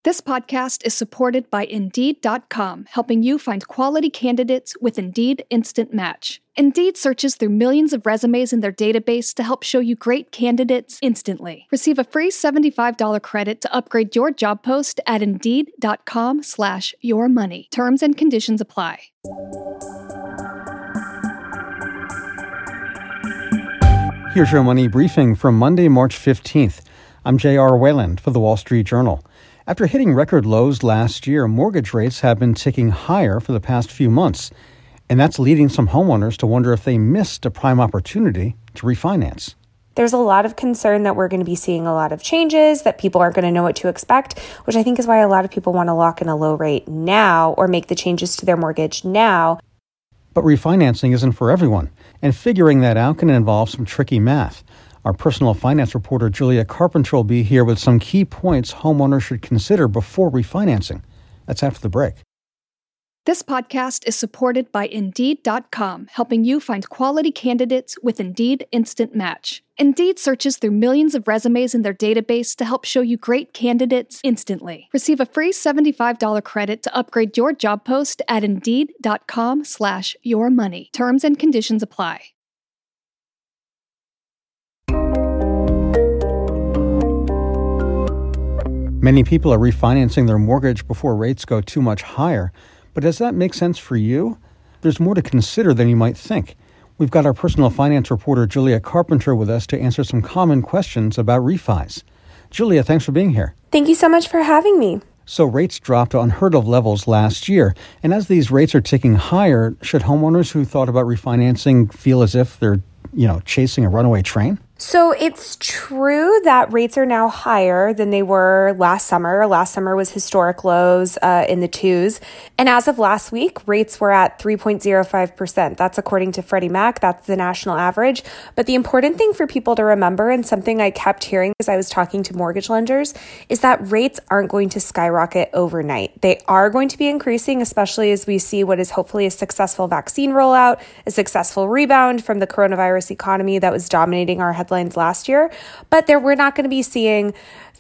This podcast is supported by Indeed.com, helping you find quality candidates with Indeed Instant Match. Indeed searches through millions of resumes in their database to help show you great candidates instantly. Receive a free $75 credit to upgrade your job post at Indeed.com/yourmoney. Terms and conditions apply. Here's your money briefing from Monday, March 15th. I'm J.R. Wayland for The Wall Street Journal. After hitting record lows last year, mortgage rates have been ticking higher for the past few months, and that's leading some homeowners to wonder if they missed a prime opportunity to refinance. There's a lot of concern that we're going to be seeing a lot of changes, that people aren't going to know what to expect, which I think is why a lot of people want to lock in a low rate now or make the changes to their mortgage now. But refinancing isn't for everyone, and figuring that out can involve some tricky math. Our personal finance reporter, Julia Carpenter, will be here with some key points homeowners should consider before refinancing. That's after the break. This podcast is supported by Indeed.com, helping you find quality candidates with Indeed Instant Match. Indeed searches through millions of resumes in their database to help show you great candidates instantly. Receive a free $75 credit to upgrade your job post at Indeed.com/yourmoney. Terms and conditions apply. Many people are refinancing their mortgage before rates go too much higher. But does that make sense for you? There's more to consider than you might think. We've got our personal finance reporter, Julia Carpenter, with us to answer some common questions about refis. Julia, thanks for being here. Thank you so much for having me. So rates dropped to unheard of levels last year. And as these rates are ticking higher, should homeowners who thought about refinancing feel as if they're, chasing a runaway train? So it's true that rates are now higher than they were last summer. Last summer was historic lows in the twos. And as of last week, rates were at 3.05%. That's according to Freddie Mac. That's the national average. But the important thing for people to remember, and something I kept hearing as I was talking to mortgage lenders, is that rates aren't going to skyrocket overnight. They are going to be increasing, especially as we see what is hopefully a successful vaccine rollout, a successful rebound from the coronavirus economy that was dominating our headlines last year. But we're not going to be seeing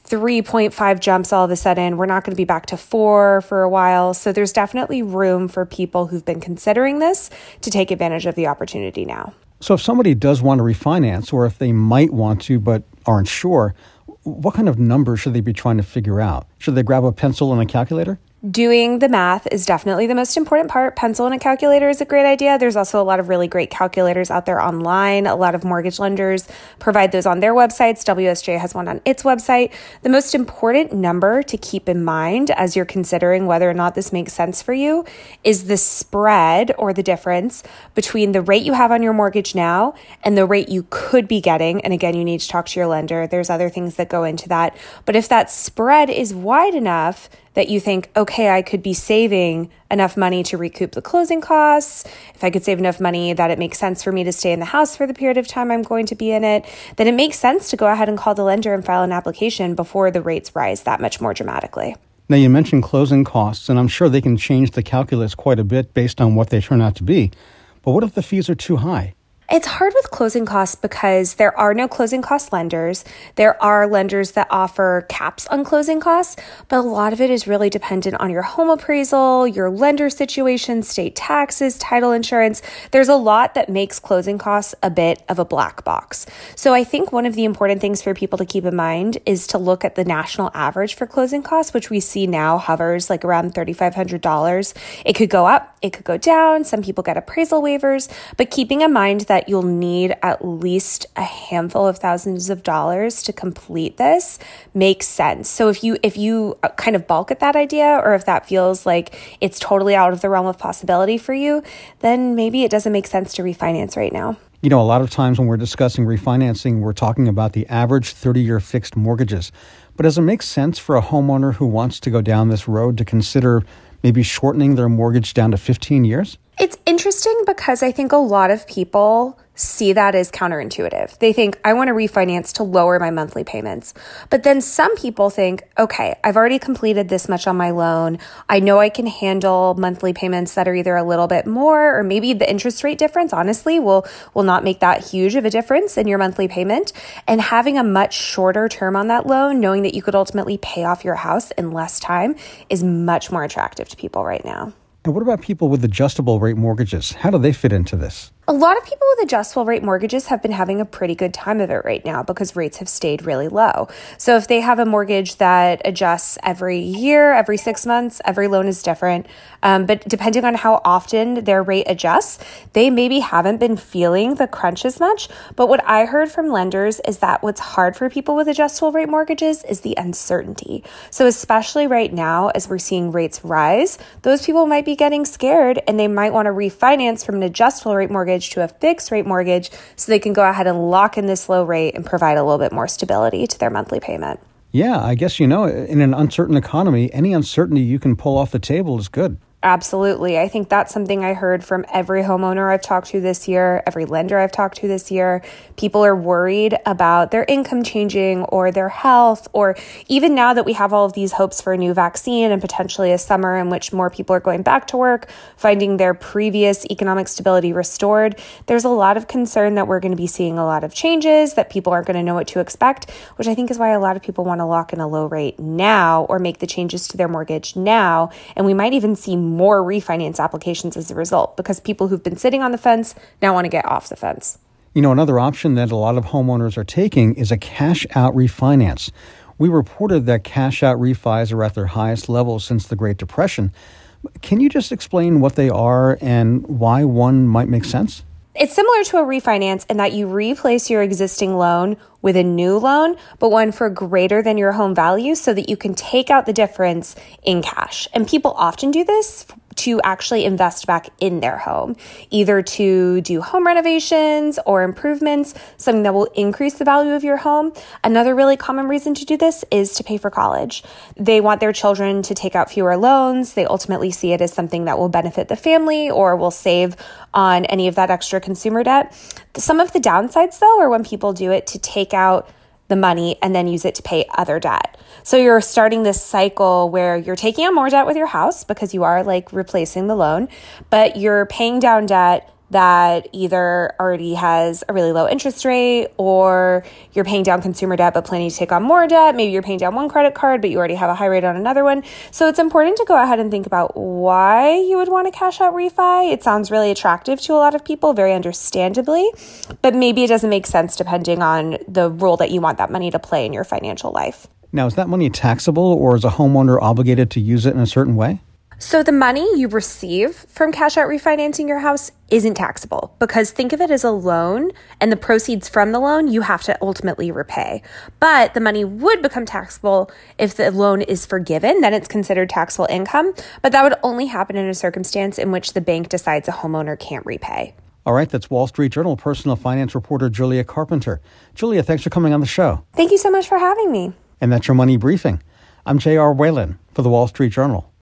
3.5 jumps all of a sudden. We're not going to be back to 4 for a while. So there's definitely room for people who've been considering this to take advantage of the opportunity now. So if somebody does want to refinance, or if they might want to but aren't sure, what kind of numbers should they be trying to figure out? Should they grab a pencil and a calculator? Doing the math is definitely the most important part. Pencil and a calculator is a great idea. There's also a lot of really great calculators out there online. A lot of mortgage lenders provide those on their websites. WSJ has one on its website. The most important number to keep in mind as you're considering whether or not this makes sense for you is the spread, or the difference between the rate you have on your mortgage now and the rate you could be getting. And again, you need to talk to your lender. There's other things that go into that. But if that spread is wide enough that you think, okay, I could be saving enough money to recoup the closing costs, if I could save enough money that it makes sense for me to stay in the house for the period of time I'm going to be in it, then it makes sense to go ahead and call the lender and file an application before the rates rise that much more dramatically. Now, you mentioned closing costs, and I'm sure they can change the calculus quite a bit based on what they turn out to be. But what if the fees are too high? It's hard with closing costs because there are no closing cost lenders. There are lenders that offer caps on closing costs, but a lot of it is really dependent on your home appraisal, your lender situation, state taxes, title insurance. There's a lot that makes closing costs a bit of a black box. So I think one of the important things for people to keep in mind is to look at the national average for closing costs, which we see now hovers like around $3,500. It could go up, it could go down. Some people get appraisal waivers, but keeping in mind that you'll need at least a handful of thousands of dollars to complete this makes sense. So if you kind of balk at that idea, or if that feels like it's totally out of the realm of possibility for you, then maybe it doesn't make sense to refinance right now. A lot of times when we're discussing refinancing, we're talking about the average 30-year fixed mortgages. But does it make sense for a homeowner who wants to go down this road to consider maybe shortening their mortgage down to 15 years? It's interesting because I think a lot of people see that as counterintuitive. They think, I want to refinance to lower my monthly payments. But then some people think, okay, I've already completed this much on my loan. I know I can handle monthly payments that are either a little bit more, or maybe the interest rate difference, honestly, will not make that huge of a difference in your monthly payment. And having a much shorter term on that loan, knowing that you could ultimately pay off your house in less time, is much more attractive to people right now. And what about people with adjustable rate mortgages? How do they fit into this? A lot of people with adjustable rate mortgages have been having a pretty good time of it right now because rates have stayed really low. So if they have a mortgage that adjusts every year, every 6 months, every loan is different. But depending on how often their rate adjusts, they maybe haven't been feeling the crunch as much. But what I heard from lenders is that what's hard for people with adjustable rate mortgages is the uncertainty. So especially right now, as we're seeing rates rise, those people might be getting scared and they might want to refinance from an adjustable rate mortgage to a fixed rate mortgage so they can go ahead and lock in this low rate and provide a little bit more stability to their monthly payment. Yeah, I guess, in an uncertain economy, any uncertainty you can pull off the table is good. Absolutely. I think that's something I heard from every homeowner I've talked to this year, every lender I've talked to this year. People are worried about their income changing or their health, or even now that we have all of these hopes for a new vaccine and potentially a summer in which more people are going back to work, finding their previous economic stability restored, there's a lot of concern that we're going to be seeing a lot of changes, that people aren't going to know what to expect, which I think is why a lot of people want to lock in a low rate now or make the changes to their mortgage now. And we might even see more refinance applications as a result because people who've been sitting on the fence now want to get off the fence. Another option that a lot of homeowners are taking is a cash-out refinance. We reported that cash-out refis are at their highest level since the Great Depression. Can you just explain what they are and why one might make sense? It's similar to a refinance in that you replace your existing loan with a new loan, but one for greater than your home value so that you can take out the difference in cash. And people often do this to actually invest back in their home, either to do home renovations or improvements, something that will increase the value of your home. Another really common reason to do this is to pay for college. They want their children to take out fewer loans. They ultimately see it as something that will benefit the family or will save on any of that extra consumer debt. Some of the downsides, though, are when people do it to take out the money and then use it to pay other debt. So you're starting this cycle where you're taking on more debt with your house because you are replacing the loan, but you're paying down debt that either already has a really low interest rate, or you're paying down consumer debt but planning to take on more debt. Maybe you're paying down one credit card, but you already have a high rate on another one. So it's important to go ahead and think about why you would want to cash out refi. It sounds really attractive to a lot of people, very understandably, but maybe it doesn't make sense depending on the role that you want that money to play in your financial life. Now, is that money taxable, or is a homeowner obligated to use it in a certain way? So the money you receive from cash out refinancing your house isn't taxable, because think of it as a loan, and the proceeds from the loan you have to ultimately repay. But the money would become taxable if the loan is forgiven, then it's considered taxable income. But that would only happen in a circumstance in which the bank decides a homeowner can't repay. All right, that's Wall Street Journal personal finance reporter Julia Carpenter. Julia, thanks for coming on the show. Thank you so much for having me. And that's your Money Briefing. I'm J.R. Whalen for the Wall Street Journal.